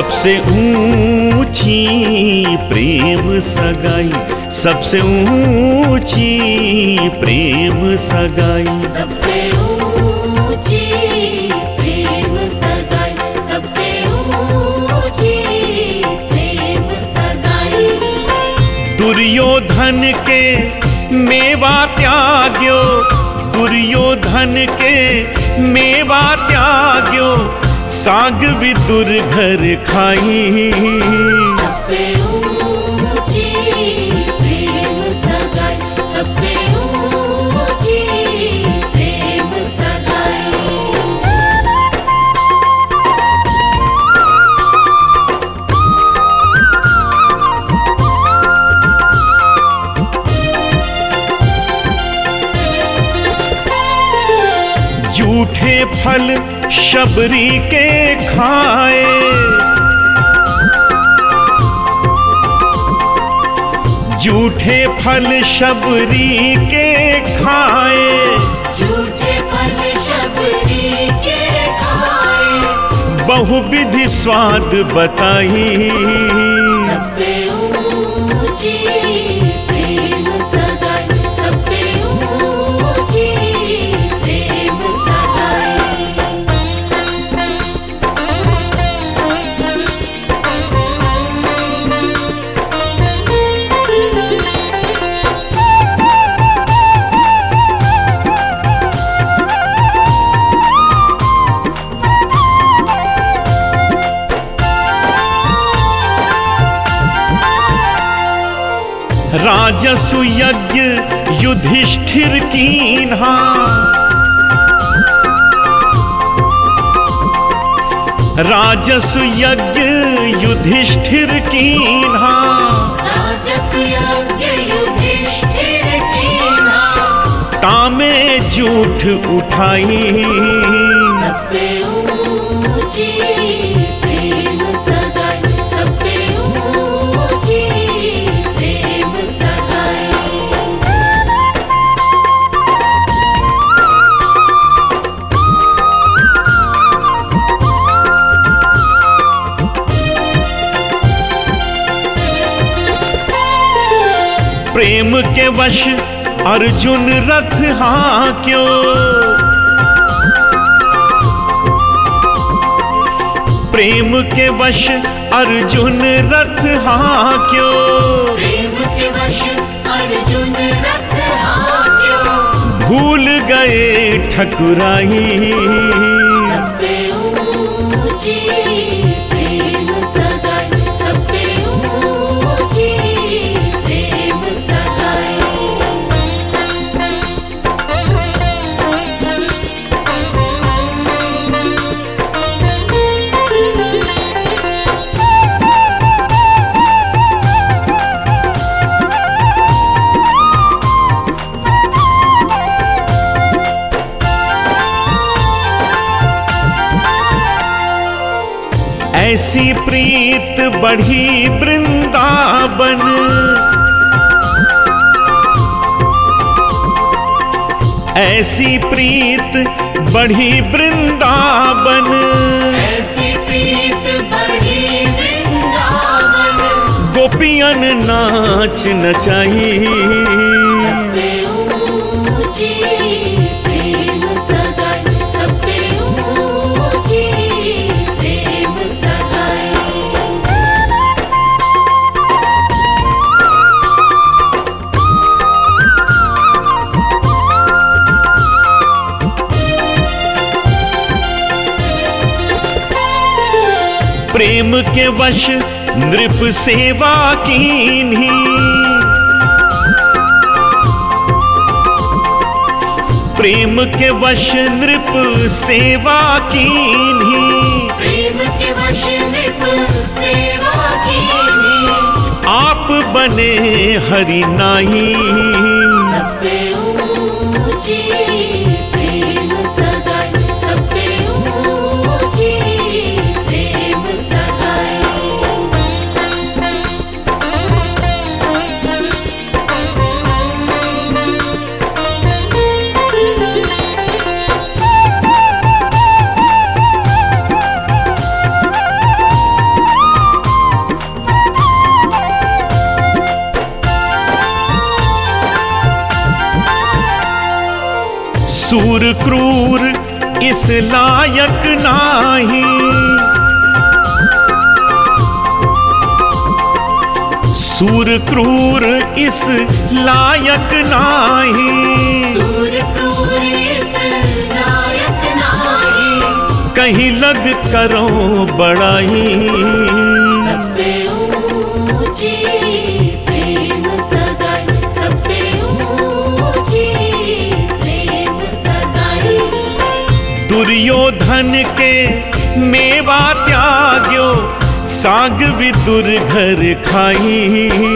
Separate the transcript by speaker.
Speaker 1: सबसे ऊंची प्रेम सगाई, सबसे ऊंची प्रेम सगाई,
Speaker 2: सबसे ऊंची प्रेम सगाई, सबसे ऊंची प्रेम सगाई।
Speaker 1: दुर्योधन के मेवा त्याग्यो, दुर्योधन के मेवा त्याग्यो, साग विदुर घर खाई।
Speaker 2: सबसे ऊंची प्रेम सगाई, सबसे ऊंची प्रेम सगाई।
Speaker 1: झूठे फल शबरी के खाए, झूठे फल शबरी के खाए,
Speaker 2: झूठे फल शबरी के खाए,
Speaker 1: बहुविधि स्वाद बताई।
Speaker 2: सबसे ऊंची प्रेम सगाई, सबसे ऊंची प्रेम सगाई।
Speaker 1: राजसु यज्ञ युधिष्ठिर कीन्हा, राजसु यज्ञ युधिष्ठिर कीन्हा,
Speaker 2: राजसु यज्ञ युधिष्ठिर कीन्हा,
Speaker 1: तामे झूठ उठाई।
Speaker 2: सबसे ऊंची प्रेम सगाई, सबसे ऊंची प्रेम सगाई।
Speaker 1: प्रेम के वश अर्जुन रथ हांक्यो, प्रेम के वश अर्जुन रथ हांक्यो,
Speaker 2: प्रेम के वश अर्जुन रथ हांक्यो,
Speaker 1: भूल गए ठकुराई।
Speaker 2: सबसे ऊंची प्रेम सगाई, सबसे ऊंची प्रेम सगाई।
Speaker 1: ऐसी प्रीत बढ़ी वृंदावन, ऐसी प्रीत बढ़ी वृंदावन,
Speaker 2: ऐसी प्रीत बढ़ी वृंदावन,
Speaker 1: गोपियन नाच नचाई।
Speaker 2: सबसे ऊंची प्रेम सगाई, सबसे ऊंची प्रेम सगाई।
Speaker 1: प्रेम के वश नृप सेवा कीन्ही, प्रेम के वश नृप सेवा कीन्ही,
Speaker 2: प्रेम के वश नृप सेवा कीन्ही,
Speaker 1: आप बने हरि नाई।
Speaker 2: सबसे ऊंची प्रेम सगाई, सबसे ऊंची प्रेम सगाई।
Speaker 1: सूर क्रूर इस लायक नाही, सूर क्रूर इस लायक नाही,
Speaker 2: सूर क्रूर इस लायक नाही,
Speaker 1: कहीं लग करो बड़ाई।
Speaker 2: सबसे ऊंची प्रेम सगाई, सबसे ऊंची प्रेम सगाई।
Speaker 1: दुर्योधन के मेवा त्याग्यो, साग विदुर घर खाई।